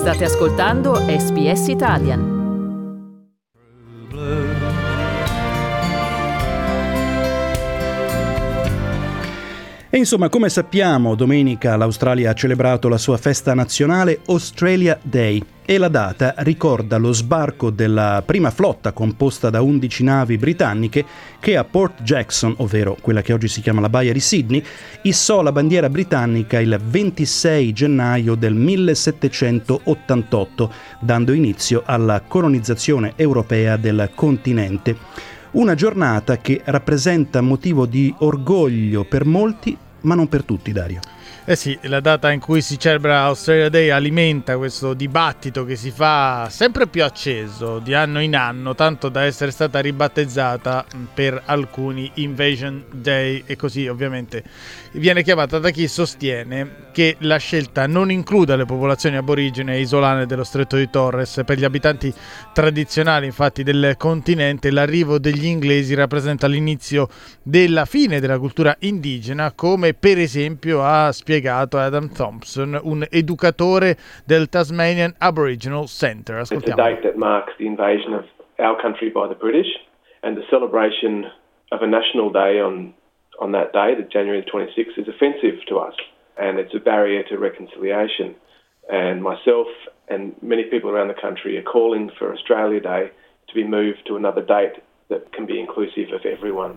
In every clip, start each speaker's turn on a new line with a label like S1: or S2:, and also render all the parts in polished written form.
S1: State ascoltando SBS Italian.
S2: E insomma, come sappiamo, domenica l'Australia ha celebrato la sua festa nazionale Australia Day e la data ricorda lo sbarco della prima flotta composta da 11 navi britanniche che a Port Jackson, ovvero quella che oggi si chiama la Baia di Sydney, issò la bandiera britannica il 26 gennaio del 1788, dando inizio alla colonizzazione europea del continente. Una giornata che rappresenta motivo di orgoglio per molti, ma non per tutti, Dario.
S3: Eh sì, la data in cui si celebra Australia Day alimenta questo dibattito che si fa sempre più acceso di anno in anno, tanto da essere stata ribattezzata per alcuni Invasion Day, e così ovviamente viene chiamata da chi sostiene che la scelta non includa le popolazioni aborigene e isolane dello Stretto di Torres. Per gli abitanti tradizionali, infatti, del continente, l'arrivo degli inglesi rappresenta l'inizio della fine della cultura indigena, come per esempio ha spiegato Adam Thompson, un educatore del Tasmanian Aboriginal Center. Ascoltiamo.
S4: It's a date that marks the invasion of our country by the British, and the celebration of a national day on that day, the January 26th, is offensive to us, and it's a barrier to reconciliation. And myself and many people around the country are calling for Australia Day to be moved to another date that can be inclusive of everyone.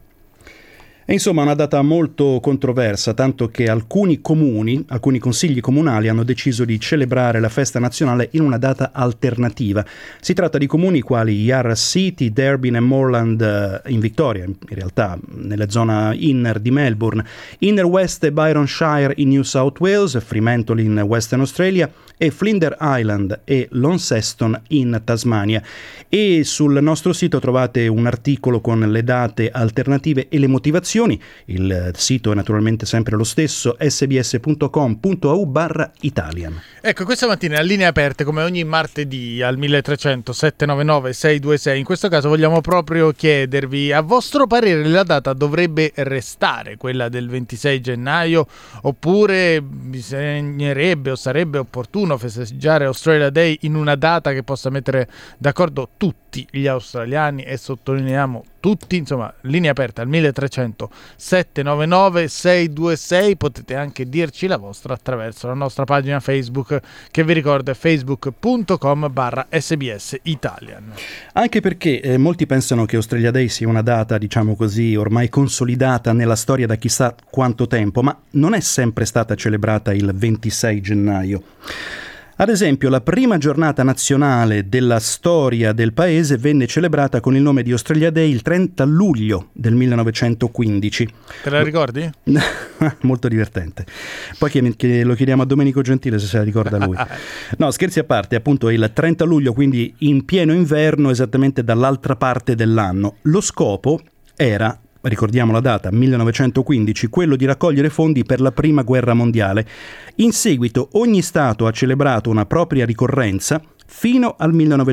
S2: E insomma, una data molto controversa, tanto che alcuni consigli comunali hanno deciso di celebrare la festa nazionale in una data alternativa. Si tratta di comuni quali Yarra City, Derbyn e Moreland in Victoria, in realtà nella zona inner di Melbourne, Inner West e Byronshire in New South Wales, Fremantle in Western Australia e Flinders Island e Launceston in Tasmania. E sul nostro sito trovate un articolo con le date alternative e le motivazioni. Il sito è naturalmente sempre lo stesso, sbs.com.au/Italian.
S3: Ecco, questa mattina a linee aperte, come ogni martedì al 1300 799 626, in questo caso vogliamo proprio chiedervi, a vostro parere la data dovrebbe restare quella del 26 gennaio oppure bisognerebbe o sarebbe opportuno festeggiare Australia Day in una data che possa mettere d'accordo tutti gli australiani, e sottolineiamo tutti? Insomma, linea aperta al 1300 799 626. Potete anche dirci la vostra attraverso la nostra pagina Facebook, che vi ricordo è facebook.com/SBS Italian.
S2: Anche perché molti pensano che Australia Day sia una data, diciamo così, ormai consolidata nella storia da chissà quanto tempo, ma non è sempre stata celebrata il 26 gennaio. Ad esempio, la prima giornata nazionale della storia del paese venne celebrata con il nome di Australia Day il 30 luglio del 1915.
S3: Te la ricordi?
S2: Molto divertente. Poi che lo chiediamo a Domenico Gentile se la ricorda lui. No, scherzi a parte, appunto il 30 luglio, quindi in pieno inverno, esattamente dall'altra parte dell'anno. Lo scopo era, ricordiamo la data, 1915, quello di raccogliere fondi per la Prima Guerra Mondiale. In seguito ogni Stato ha celebrato una propria ricorrenza fino al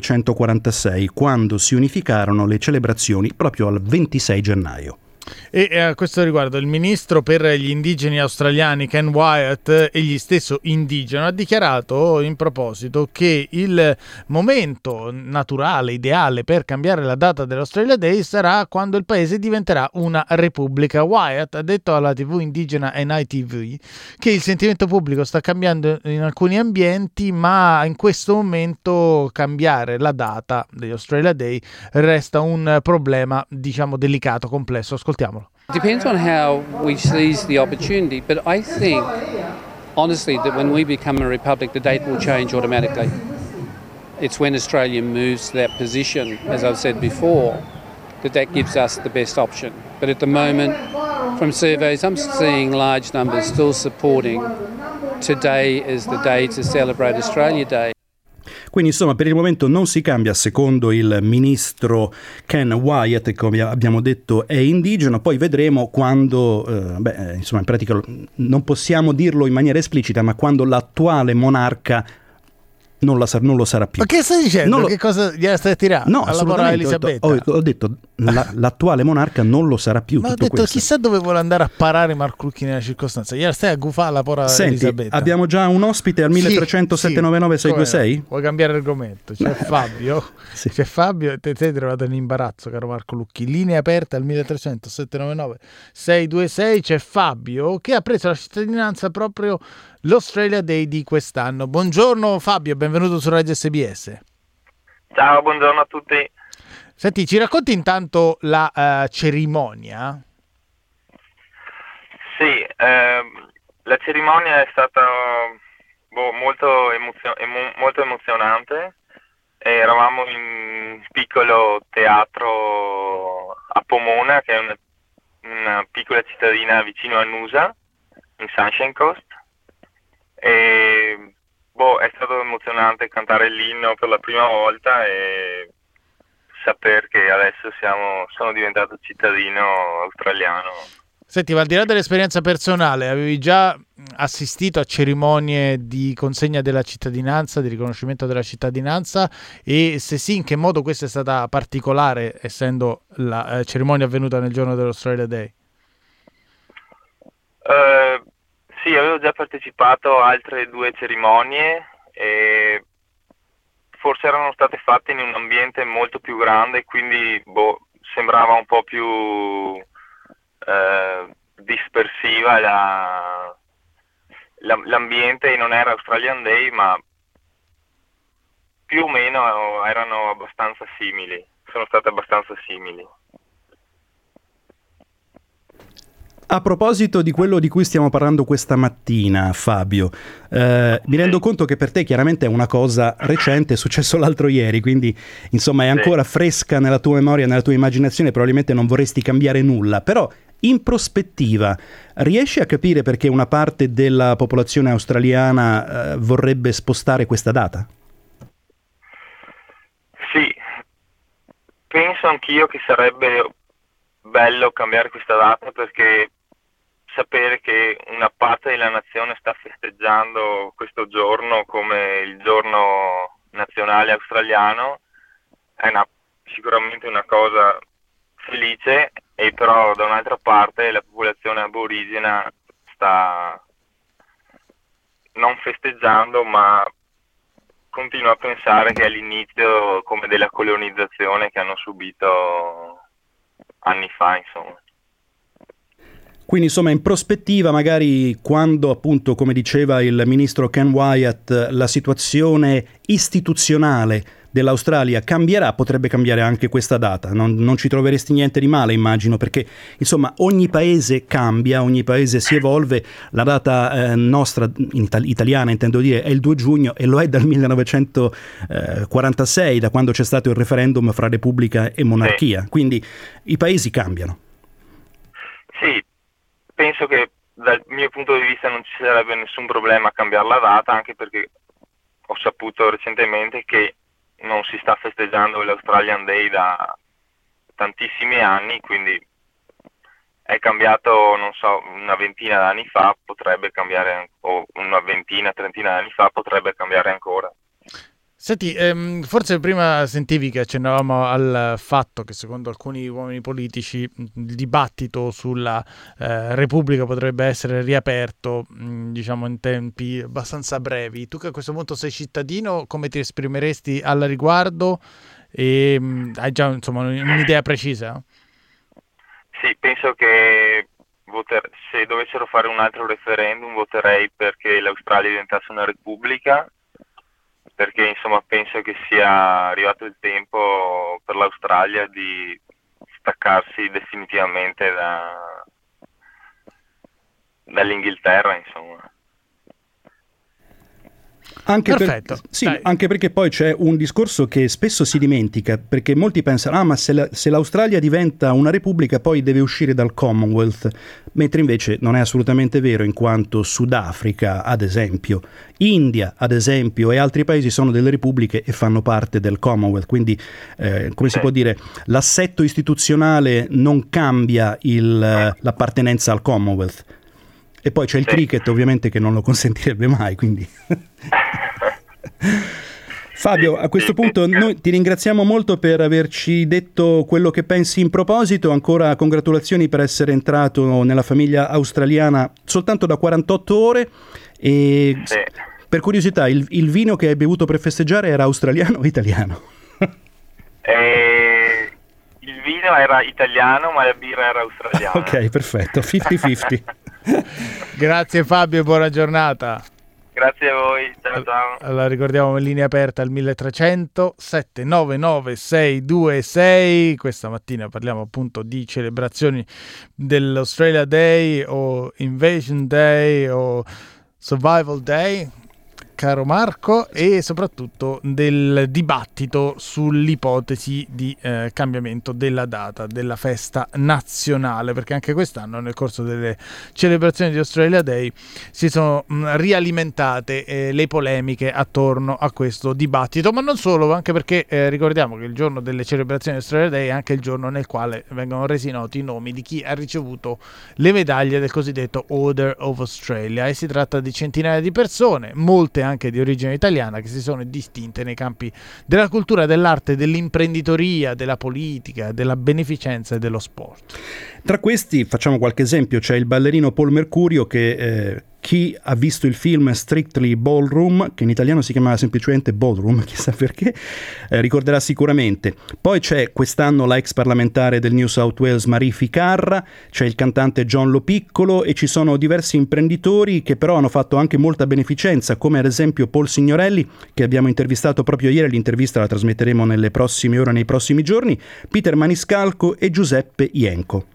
S2: 1946, quando si unificarono le celebrazioni proprio al 26 gennaio.
S3: E a questo riguardo il ministro per gli indigeni australiani Ken Wyatt, egli stesso indigeno, ha dichiarato in proposito che il momento naturale, ideale per cambiare la data dell'Australia Day sarà quando il paese diventerà una repubblica. Wyatt ha detto alla TV indigena NITV che il sentimento pubblico sta cambiando in alcuni ambienti, ma in questo momento cambiare la data dell'Australia Day resta un problema, diciamo, delicato, complesso. Ascoltiamolo.
S5: Depends on how we seize the opportunity, but I think, honestly, that when we become a republic, the date will change automatically. It's when Australia moves to that position, as I've said before, that gives us the best option. But at the moment, from surveys, I'm seeing large numbers still supporting today as the day to celebrate Australia Day.
S2: Quindi insomma per il momento non si cambia, secondo il ministro Ken Wyatt, che come abbiamo detto è indigeno. Poi vedremo quando, insomma in pratica non possiamo dirlo in maniera esplicita, ma quando l'attuale monarca non lo sarà più.
S3: Ma che stai dicendo? Che cosa gli stai tirando?
S2: No,
S3: alla Elisabetta?
S2: Ho detto l'attuale monarca non lo sarà più.
S3: Ma ho
S2: tutto
S3: detto,
S2: questo.
S3: chissà dove vuole andare a parare Mark Lucchi nella circostanza. Ieri stai a gufare la pora Elisabetta.
S2: Abbiamo già un ospite al 1300 799 626.
S3: Vuoi cambiare argomento? C'è Fabio.
S2: Sì.
S3: C'è Fabio, te sei trovato in imbarazzo, caro Marco Lucchi. Linea aperta al 1300 799 626. C'è Fabio che ha preso la cittadinanza proprio l'Australia Day di quest'anno. Buongiorno Fabio, benvenuto su Radio SBS.
S6: Ciao, buongiorno a tutti.
S3: Senti, ci racconti intanto la cerimonia?
S6: Sì, la cerimonia è stata molto emozionante. Eravamo in un piccolo teatro a Pomona, che è una piccola cittadina vicino a Noosa, in Sunshine Coast. E è stato emozionante cantare l'inno per la prima volta e saper che adesso sono diventato cittadino australiano.
S3: Senti, ma al di là dell'esperienza personale, avevi già assistito a cerimonie di consegna della cittadinanza, di riconoscimento della cittadinanza, e se sì, in che modo questa è stata particolare, essendo la cerimonia avvenuta nel giorno dell'Australia Day?
S6: Sì, avevo già partecipato a altre 2 cerimonie e forse erano state fatte in un ambiente molto più grande, quindi sembrava un po' più dispersiva l'ambiente, e non era Australian Day, ma più o meno erano abbastanza simili, sono state abbastanza simili.
S2: A proposito di quello di cui stiamo parlando questa mattina, Fabio, mi rendo conto che per te chiaramente è una cosa recente, è successo l'altro ieri, quindi insomma è ancora fresca nella tua memoria, nella tua immaginazione, probabilmente non vorresti cambiare nulla, però in prospettiva riesci a capire perché una parte della popolazione australiana vorrebbe spostare questa data?
S6: Sì, penso anch'io che sarebbe bello cambiare questa data, perché sapere che una parte della nazione sta festeggiando questo giorno come il giorno nazionale australiano è sicuramente una cosa felice, e però da un'altra parte la popolazione aborigena sta non festeggiando, ma continua a pensare che è l'inizio come della colonizzazione che hanno subito anni fa, insomma.
S2: Quindi insomma in prospettiva, magari quando appunto, come diceva il ministro Ken Wyatt, la situazione istituzionale dell'Australia cambierà, potrebbe cambiare anche questa data. Non ci troveresti niente di male, immagino, perché insomma ogni paese cambia, ogni paese si evolve. La data nostra, italiana intendo dire, è il 2 giugno e lo è dal 1946, da quando c'è stato il referendum fra Repubblica e monarchia. Sì. Quindi i paesi cambiano.
S6: Sì, penso che dal mio punto di vista non ci sarebbe nessun problema a cambiare la data, anche perché ho saputo recentemente che non si sta festeggiando l'Australian Day da tantissimi anni, quindi è cambiato, non so, una ventina d'anni fa, potrebbe cambiare, o una ventina, trentina d'anni fa, potrebbe cambiare ancora.
S3: Senti, forse prima sentivi che accennavamo al fatto che secondo alcuni uomini politici il dibattito sulla Repubblica potrebbe essere riaperto, diciamo, in tempi abbastanza brevi. Tu che a questo punto sei cittadino, come ti esprimeresti al riguardo? E hai già insomma un'idea precisa?
S6: Sì, penso che se dovessero fare un altro referendum voterei perché l'Australia diventasse una repubblica, perché insomma penso che sia arrivato il tempo per l'Australia di staccarsi definitivamente dall'Inghilterra, insomma.
S3: Perfetto.
S2: Anche perché poi c'è un discorso che spesso si dimentica, perché molti pensano ma se l'Australia diventa una repubblica poi deve uscire dal Commonwealth, mentre invece non è assolutamente vero, in quanto Sudafrica, ad esempio, India, ad esempio, e altri paesi sono delle repubbliche e fanno parte del Commonwealth, quindi come si può dire, l'assetto istituzionale non cambia l'appartenenza al Commonwealth. E poi c'è il cricket, ovviamente, che non lo consentirebbe mai, quindi... Fabio, a questo punto noi ti ringraziamo molto per averci detto quello che pensi in proposito. Ancora congratulazioni per essere entrato nella famiglia australiana soltanto da 48 ore. E
S6: Sì.
S2: per curiosità, il vino che hai bevuto per festeggiare era australiano o italiano?
S6: Il vino era italiano, ma la birra era australiana.
S2: Ok, perfetto, 50-50.
S3: Grazie Fabio e buona giornata.
S6: Grazie a voi, ciao.
S3: Allora ricordiamo in linea aperta al 1300 799 626. Questa mattina parliamo appunto di celebrazioni dell'Australia Day o Invasion Day o Survival Day, caro Marco, e soprattutto del dibattito sull'ipotesi di cambiamento della data della festa nazionale, perché anche quest'anno nel corso delle celebrazioni di Australia Day si sono rialimentate le polemiche attorno a questo dibattito, ma non solo, anche perché ricordiamo che il giorno delle celebrazioni di Australia Day è anche il giorno nel quale vengono resi noti i nomi di chi ha ricevuto le medaglie del cosiddetto Order of Australia, e si tratta di centinaia di persone, molte anche di origine italiana, che si sono distinte nei campi della cultura, dell'arte, dell'imprenditoria, della politica, della beneficenza e dello sport.
S2: Tra questi facciamo qualche esempio. C'è il ballerino Paul Mercurio che chi ha visto il film Strictly Ballroom, che in italiano si chiamava semplicemente Ballroom, chissà perché, ricorderà sicuramente. Poi c'è quest'anno la ex parlamentare del New South Wales Marie Ficarra, c'è il cantante John Lo Piccolo e ci sono diversi imprenditori che però hanno fatto anche molta beneficenza, come ad esempio Paul Signorelli, che abbiamo intervistato proprio ieri. L'intervista la trasmetteremo nelle prossime ore, nei prossimi giorni, Peter Maniscalco e Giuseppe Ienco.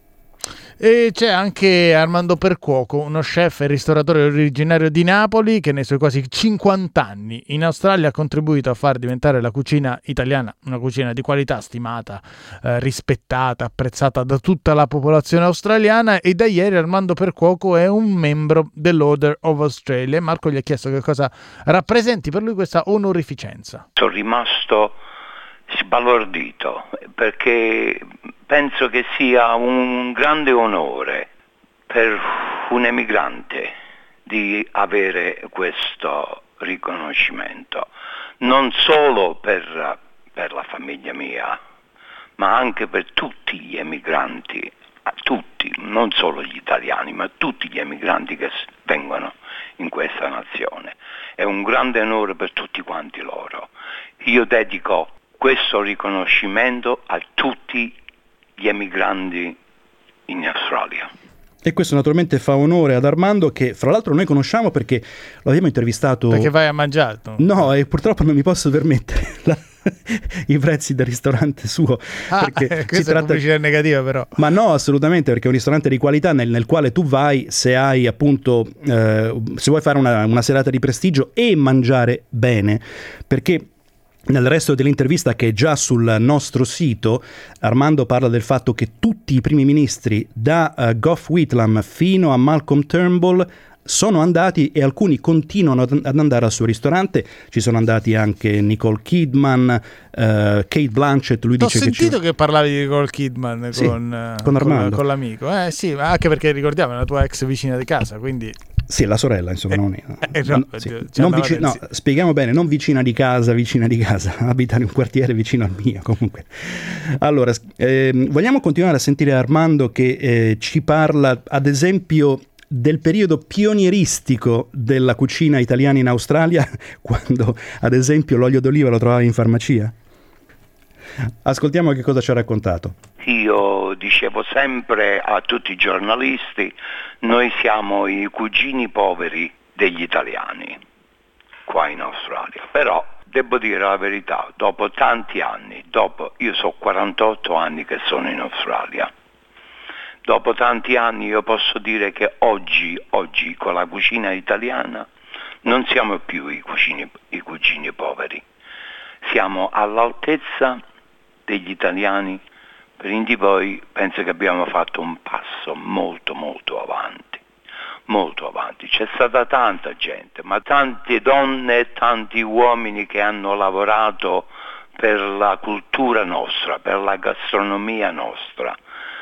S3: E c'è anche Armando Percuoco, uno chef e ristoratore originario di Napoli, che nei suoi quasi 50 anni in Australia ha contribuito a far diventare la cucina italiana una cucina di qualità, stimata, rispettata, apprezzata da tutta la popolazione australiana, e da ieri Armando Percuoco è un membro dell'Order of Australia. Marco gli ha chiesto che cosa rappresenti per lui questa onorificenza.
S7: Sono rimasto sbalordito perché penso che sia un grande onore per un emigrante di avere questo riconoscimento, non solo per la famiglia mia, ma anche per tutti gli emigranti, tutti, non solo gli italiani, ma tutti gli emigranti che vengono in questa nazione. È un grande onore per tutti quanti loro. Io dedico questo riconoscimento a tutti gli emigranti in Australia.
S2: E questo naturalmente fa onore ad Armando, che fra l'altro noi conosciamo perché lo abbiamo intervistato.
S3: Perché vai a mangiare?
S2: No, e purtroppo non mi posso permettere i prezzi del ristorante suo. Perché
S3: questa è pubblicità negativa però.
S2: Ma no, assolutamente, perché è un ristorante di qualità nel quale tu vai se hai appunto, se vuoi fare una serata di prestigio e mangiare bene, perché nel resto dell'intervista, che è già sul nostro sito, Armando parla del fatto che tutti i primi ministri, da Gough Whitlam fino a Malcolm Turnbull, sono andati, e alcuni continuano ad andare al suo ristorante. Ci sono andati anche Nicole Kidman, Kate Blanchett. Lui dice
S3: sentito che parlavi di Nicole Kidman,
S2: sì, con Armando,
S3: con l'amico. Sì, anche perché ricordiamo è la tua ex vicina di casa, quindi
S2: sì, la sorella, insomma,
S3: no,
S2: spieghiamo bene, non vicina di casa, abita in un quartiere vicino al mio, comunque. Allora, vogliamo continuare a sentire Armando che ci parla, ad esempio, del periodo pionieristico della cucina italiana in Australia, quando, ad esempio, l'olio d'oliva lo trovavi in farmacia? Ascoltiamo che cosa ci ha raccontato.
S7: Io dicevo sempre a tutti i giornalisti, noi siamo i cugini poveri degli italiani qua in Australia, però devo dire la verità, dopo tanti anni, io so 48 anni che sono in Australia, dopo tanti anni io posso dire che oggi con la cucina italiana non siamo più i cugini poveri, siamo all'altezza degli italiani. Per poi penso che abbiamo fatto un passo molto avanti, c'è stata tanta gente, ma tante donne e tanti uomini che hanno lavorato per la cultura nostra, per la gastronomia nostra.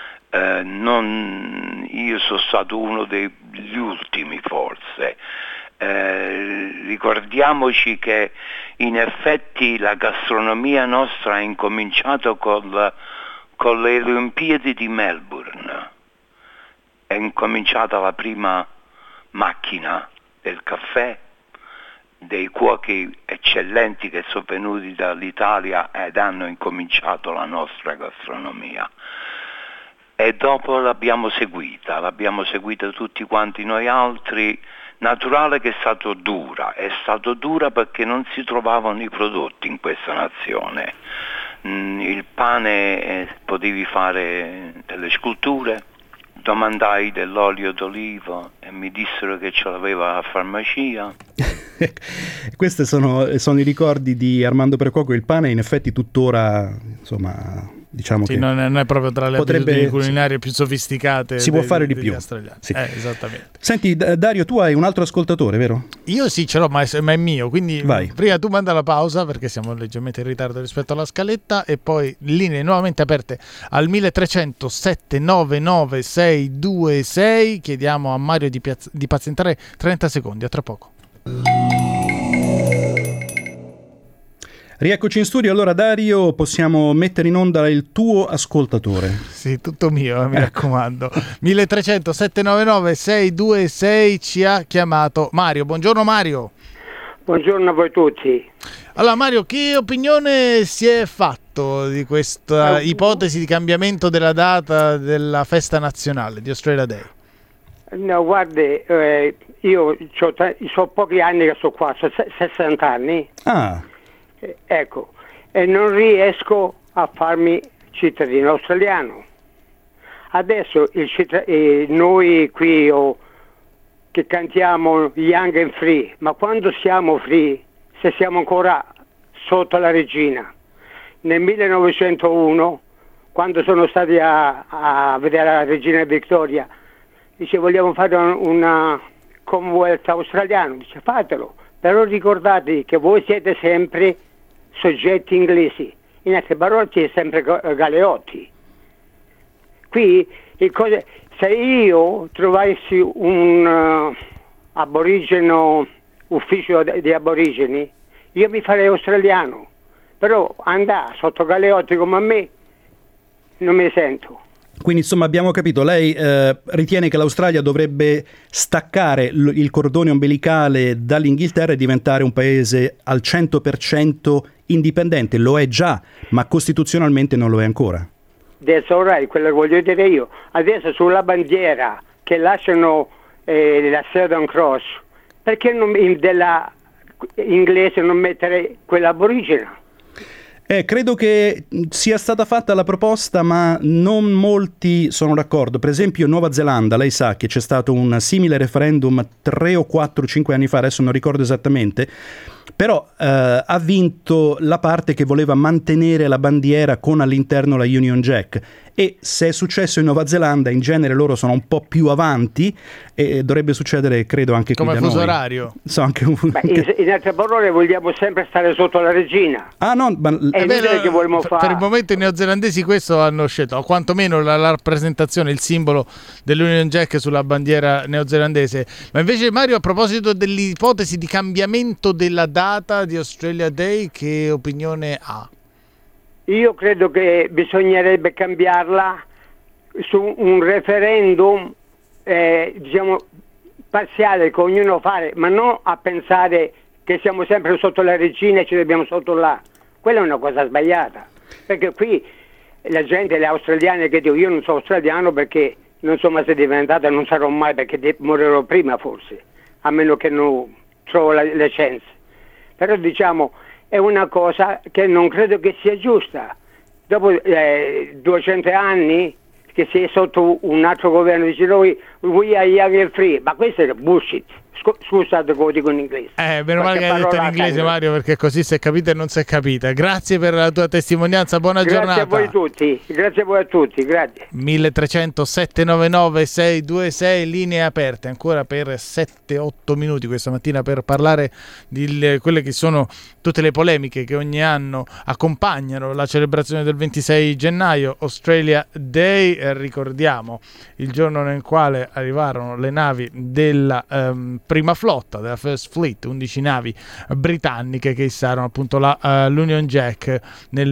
S7: Io sono stato uno degli ultimi forse, ricordiamoci che in effetti la gastronomia nostra ha incominciato con le Olimpiadi di Melbourne. È incominciata la prima macchina del caffè, dei cuochi eccellenti che sono venuti dall'Italia ed hanno incominciato la nostra gastronomia. E dopo l'abbiamo seguita tutti quanti noi altri. Naturale che è stato dura perché non si trovavano i prodotti in questa nazione. Il pane potevi fare delle sculture, domandai dell'olio d'oliva e mi dissero che ce l'aveva la farmacia.
S2: Questi sono i ricordi di Armando Precuoco. Il pane in effetti tuttora, insomma, diciamo
S3: sì,
S2: che
S3: non è proprio tra le abitudini culinarie più sofisticate.
S2: Si può fare di più.
S3: Sì. Esattamente.
S2: Senti Dario, tu hai un altro ascoltatore, vero?
S3: Io sì ce l'ho, ma è mio, quindi
S2: vai.
S3: Prima tu manda la pausa perché siamo leggermente in ritardo rispetto alla scaletta e poi linee nuovamente aperte al 1300 799 626. Chiediamo a Mario di pazientare 30 secondi, a tra poco.
S2: Rieccoci in studio. Allora Dario, possiamo mettere in onda il tuo ascoltatore.
S3: Sì, tutto mio, mi raccomando. 1300 799 626 ci ha chiamato Mario. Buongiorno Mario.
S8: Buongiorno a voi tutti.
S3: Allora Mario, che opinione si è fatto di questa ipotesi di cambiamento della data della festa nazionale di Australia Day?
S8: No, guardi, io so pochi anni che sto qua, so 60 anni.
S2: Ah.
S8: Ecco, e non riesco a farmi cittadino australiano. Adesso noi qui che cantiamo Young and Free, ma quando siamo free, se siamo ancora sotto la regina? Nel 1901, quando sono stati a vedere la regina Victoria, dice vogliamo fare una Commonwealth australiano, dice fatelo, però ricordate che voi siete sempre soggetti inglesi, in altre parole siete sempre galeotti. Qui se io trovassi un aborigeno, ufficio di aborigeni, io mi farei australiano, però andare sotto galeotti come a me non mi sento.
S2: Quindi insomma abbiamo capito, lei ritiene che l'Australia dovrebbe staccare il cordone ombelicale dall'Inghilterra e diventare un paese al 100% indipendente. Lo è già, ma costituzionalmente non lo è ancora.
S8: That's all right, quello che voglio dire io. Adesso sulla bandiera che lasciano la Southern Cross, perché della inglese non mettere quella aborigena?
S2: Credo che sia stata fatta la proposta, ma non molti sono d'accordo. Per esempio in Nuova Zelanda, lei sa che c'è stato un simile referendum 3 o 4 o 5 anni fa, adesso non ricordo esattamente, però ha vinto la parte che voleva mantenere la bandiera con all'interno la Union Jack. E se è successo in Nuova Zelanda, in genere loro sono un po' più avanti e dovrebbe succedere, credo, anche qui da noi.
S3: Come fuso orario.
S8: In altre parole vogliamo sempre stare sotto la regina.
S2: Ah no, ma
S8: che vogliamo fare.
S3: Per il momento i neozelandesi questo hanno scelto, o quantomeno la rappresentazione, il simbolo dell'Union Jack sulla bandiera neozelandese. Ma invece Mario, a proposito dell'ipotesi di cambiamento della data di Australia Day, che opinione ha?
S8: Io credo che bisognerebbe cambiarla su un referendum parziale che ognuno fare, ma non a pensare che siamo sempre sotto la regina e ci dobbiamo sotto là. Quella è una cosa sbagliata, perché qui la gente, le australiane che dico, io non sono australiano perché non so mai se diventata, non sarò mai perché morirò prima forse, a meno che non trovo le chance. Però diciamo è una cosa che non credo che sia giusta. Dopo 200 anni che si è sotto un altro governo, dice noi we are young and free, ma questo è bullshit. Scusate come dico in inglese.
S3: Meno male che hai detto in inglese, Mario, perché così si è capita e non si è capita. Grazie per la tua testimonianza, buona giornata.
S8: Grazie a voi tutti, grazie a voi a tutti, grazie.
S3: 1300 799 626, linee aperte ancora per 7-8 minuti questa mattina per parlare di quelle che sono tutte le polemiche che ogni anno accompagnano la celebrazione del 26 gennaio, Australia Day. Ricordiamo il giorno nel quale arrivarono le navi della prima flotta, della First Fleet, 11 navi britanniche che issarono appunto l'Union Jack nel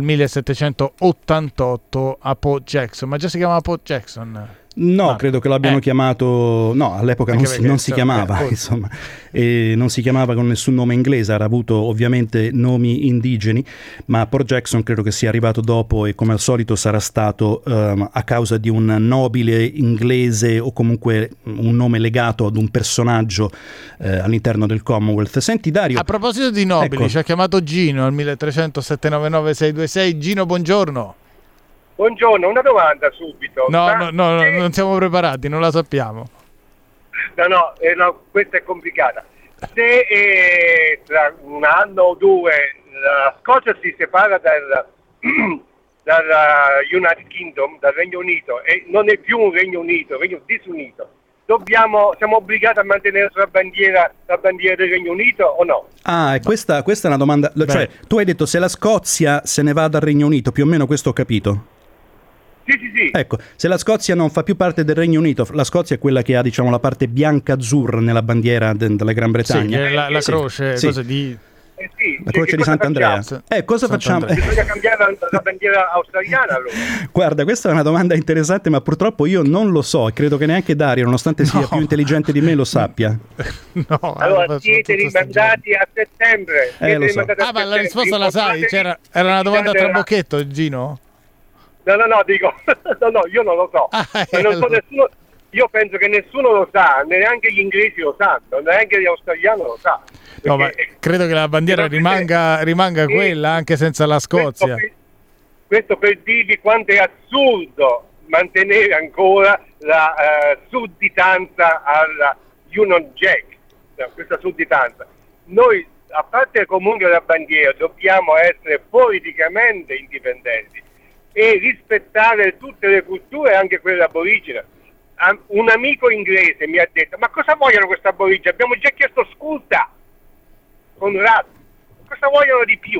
S3: 1788 a Port Jackson. Ma già si chiamava Port Jackson?
S2: No, credo che l'abbiano chiamato. No, all'epoca non si chiamava, insomma, e non si chiamava con nessun nome inglese, era avuto ovviamente nomi indigeni, ma Port Jackson credo che sia arrivato dopo e come al solito sarà stato a causa di un nobile inglese o comunque un nome legato ad un personaggio all'interno del Commonwealth. Senti Dario,
S3: a proposito di nobili,
S2: ecco.
S3: ci ha chiamato Gino al 1300 799 626. Gino, buongiorno.
S9: Buongiorno, una domanda subito.
S3: No, non siamo preparati, non la sappiamo.
S9: No, questa è complicata. Se tra un anno o due la Scozia si separa dal United Kingdom, dal Regno Unito, e non è più un Regno Unito, Regno disunito, siamo obbligati a mantenere la bandiera del Regno Unito o no?
S2: Questa è una domanda. Cioè, tu hai detto se la Scozia se ne va dal Regno Unito, più o meno questo ho capito.
S9: Sì.
S2: Ecco, se la Scozia non fa più parte del Regno Unito, la Scozia è quella che ha, diciamo, la parte bianca-azzurra nella bandiera della Gran Bretagna.
S3: Sì, la croce,
S2: sì.
S3: cosa di...
S2: La croce di Sant'Andrea. Cosa facciamo?
S9: Bisogna cambiare la bandiera australiana allora.
S2: Guarda, questa è una domanda interessante, ma purtroppo io non lo so e credo che neanche Dario, nonostante sia più intelligente di me, lo sappia.
S9: Allora siete rimandati a settembre.
S2: Lo so.
S3: Ma la risposta la sai? Era una domanda a trabocchetto, Gino?
S9: No, dico, io non lo so. Nessuno, io penso che nessuno lo sa, neanche gli inglesi lo sanno, neanche gli australiani lo sa.
S3: No, ma credo che la bandiera rimanga quella anche senza la Scozia.
S9: Questo per dirvi quanto è assurdo mantenere ancora la sudditanza alla Union Jack, questa sudditanza. Noi, a parte comunque la bandiera, dobbiamo essere politicamente indipendenti e rispettare tutte le culture, anche quelle aborigene. Un amico inglese mi ha detto: ma cosa vogliono questi aborigeni? Abbiamo già chiesto scusa con Conrad, cosa vogliono di più?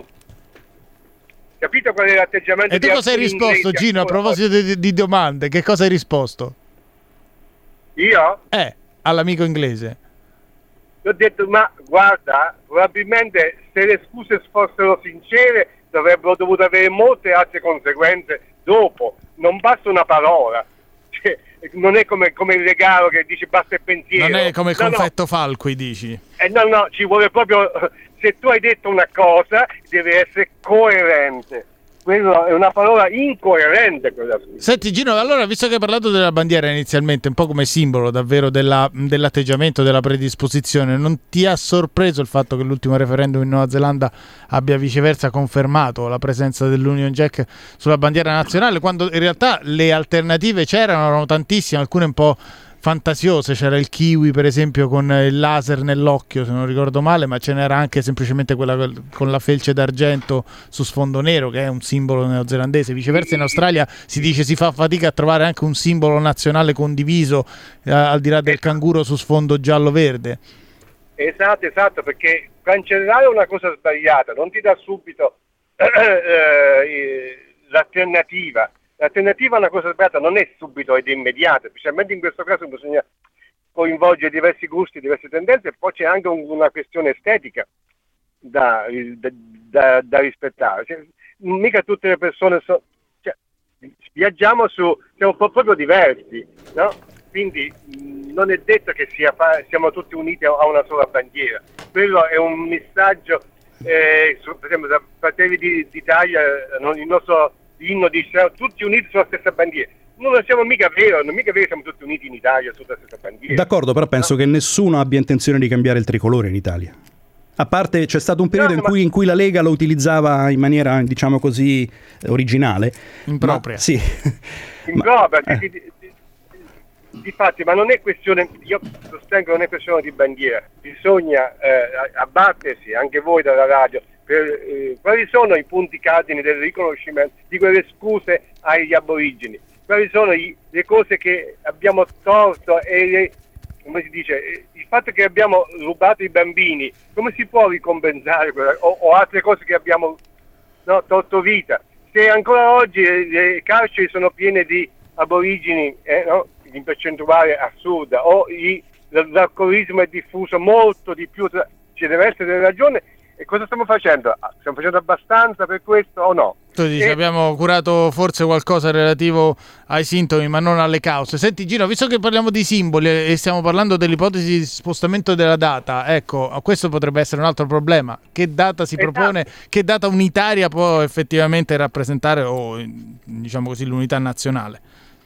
S9: Capito qual è l'atteggiamento?
S3: E tu cosa hai risposto, Gino, a proposito di domande? Che cosa hai risposto?
S9: Io?
S3: All'amico inglese.
S9: Gli ho detto: ma guarda, probabilmente se le scuse fossero sincere avrebbero dovuto avere molte altre conseguenze dopo, non basta una parola, cioè, non è come il regalo che dice basta il pensiero,
S3: non è come il confetto Falqui, dici?
S9: No, ci vuole proprio, se tu hai detto una cosa deve essere coerente. Quella è una parola incoerente quella.
S3: Senti Gino, allora visto che hai parlato della bandiera inizialmente un po' come simbolo davvero dell'atteggiamento, della predisposizione, non ti ha sorpreso il fatto che l'ultimo referendum in Nuova Zelanda abbia viceversa confermato la presenza dell'Union Jack sulla bandiera nazionale, quando in realtà le alternative erano tantissime, alcune un po' fantasiose? C'era il kiwi per esempio con il laser nell'occhio, se non ricordo male, ma ce n'era anche semplicemente quella con la felce d'argento su sfondo nero, che è un simbolo neozelandese. Viceversa in Australia si fa fatica a trovare anche un simbolo nazionale condiviso al di là del canguro su sfondo giallo-verde.
S9: Esatto, perché cancellare una cosa sbagliata non ti dà subito l'alternativa. L'alternativa a una cosa sbagliata non è subito ed immediata, specialmente in questo caso bisogna coinvolgere diversi gusti, diverse tendenze, e poi c'è anche una questione estetica da rispettare. Cioè, mica tutte le persone viaggiamo siamo proprio diversi, no? Quindi non è detto che siamo tutti uniti a una sola bandiera. Quello è un messaggio, per esempio da Fratelli d'Italia, il nostro l'inno dice siamo tutti uniti sulla stessa bandiera. Non siamo mica vero, siamo tutti uniti in Italia sulla stessa bandiera.
S2: D'accordo, però penso che nessuno abbia intenzione di cambiare il tricolore in Italia. A parte c'è stato un periodo in cui la Lega lo utilizzava in maniera, diciamo così, originale.
S3: Impropria.
S2: Sì.
S9: Impropria. Difatti, ma non è questione, io sostengo che non è questione di bandiera, bisogna abbattersi, anche voi dalla radio, per quali sono i punti cardini del riconoscimento di quelle scuse agli aborigeni, quali sono le cose che abbiamo torto e come si dice, il fatto che abbiamo rubato i bambini, come si può ricompensare o altre cose che abbiamo tolto vita? Se ancora oggi le carceri sono piene di aborigeni in percentuale assurda, o i l'alcolismo è diffuso molto di più, ci deve essere delle ragioni. E cosa stiamo facendo? Stiamo facendo abbastanza per questo o no?
S3: Tu dici, abbiamo curato forse qualcosa relativo ai sintomi ma non alle cause. Senti Gino, visto che parliamo di simboli e stiamo parlando dell'ipotesi di spostamento della data, ecco, questo potrebbe essere un altro problema. Che data si propone, che data unitaria può effettivamente rappresentare, o diciamo così, l'unità nazionale?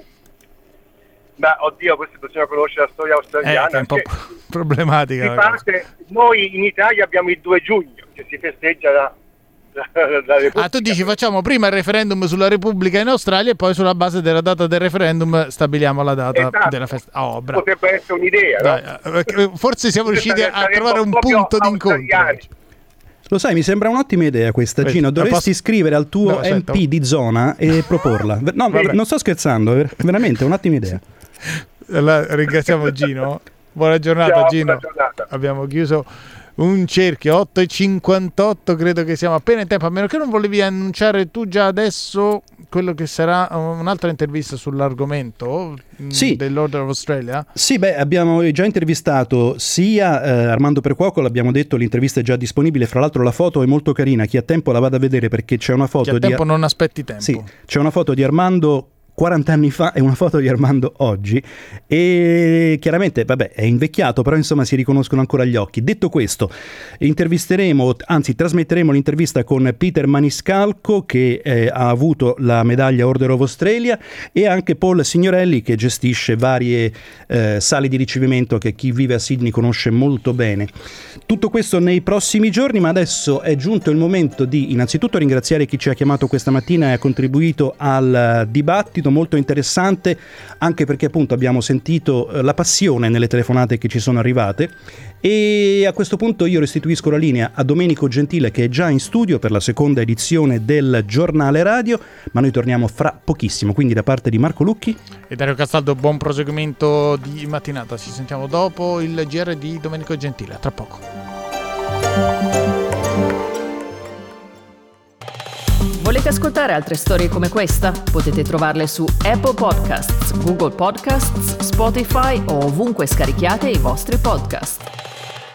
S9: Beh, oddio, questo bisogna conoscere la storia australiana.
S3: È un po' problematica.
S9: Di parte, noi in Italia abbiamo il 2 giugno, che si festeggia la Repubblica.
S3: Tu dici facciamo prima il referendum sulla Repubblica in Australia e poi sulla base della data del referendum stabiliamo la data della festa.
S9: Potrebbe essere un'idea, no?
S3: Forse siamo riusciti a trovare un punto d'incontro.
S2: Lo sai, mi sembra un'ottima idea questa, Gino. Dovresti scrivere al tuo MP di zona e proporla. No, non sto scherzando, è veramente un'ottima idea.
S3: Ringraziamo Gino. Buona giornata. Ciao, Gino. Buona giornata. Abbiamo chiuso un cerchio, 8:58, credo che siamo appena in tempo, a meno che non volevi annunciare tu già adesso quello che sarà un'altra intervista sull'argomento dell'Order of Australia.
S2: Sì, abbiamo già intervistato sia Armando Percuoco, l'abbiamo detto, l'intervista è già disponibile, fra l'altro la foto è molto carina, chi ha tempo la vada a vedere perché c'è una foto
S3: non aspetti tempo.
S2: Sì, c'è una foto di Armando 40 anni fa e una foto di Armando oggi, e chiaramente è invecchiato, però insomma si riconoscono ancora gli occhi. Detto questo, trasmetteremo l'intervista con Peter Maniscalco, che ha avuto la medaglia Order of Australia, e anche Paul Signorelli, che gestisce varie sale di ricevimento che chi vive a Sydney conosce molto bene. Tutto questo nei prossimi giorni, ma adesso è giunto il momento di innanzitutto ringraziare chi ci ha chiamato questa mattina e ha contribuito al dibattito molto interessante, anche perché appunto abbiamo sentito la passione nelle telefonate che ci sono arrivate. E a questo punto io restituisco la linea a Domenico Gentile, che è già in studio per la seconda edizione del Giornale Radio, ma noi torniamo fra pochissimo, quindi da parte di Marco Lucchi
S3: e Dario Castaldo buon proseguimento di mattinata, ci sentiamo dopo il GR di Domenico Gentile, a tra poco.
S1: Volete ascoltare altre storie come questa? Potete trovarle su Apple Podcasts, Google Podcasts, Spotify o ovunque scarichiate i vostri podcast.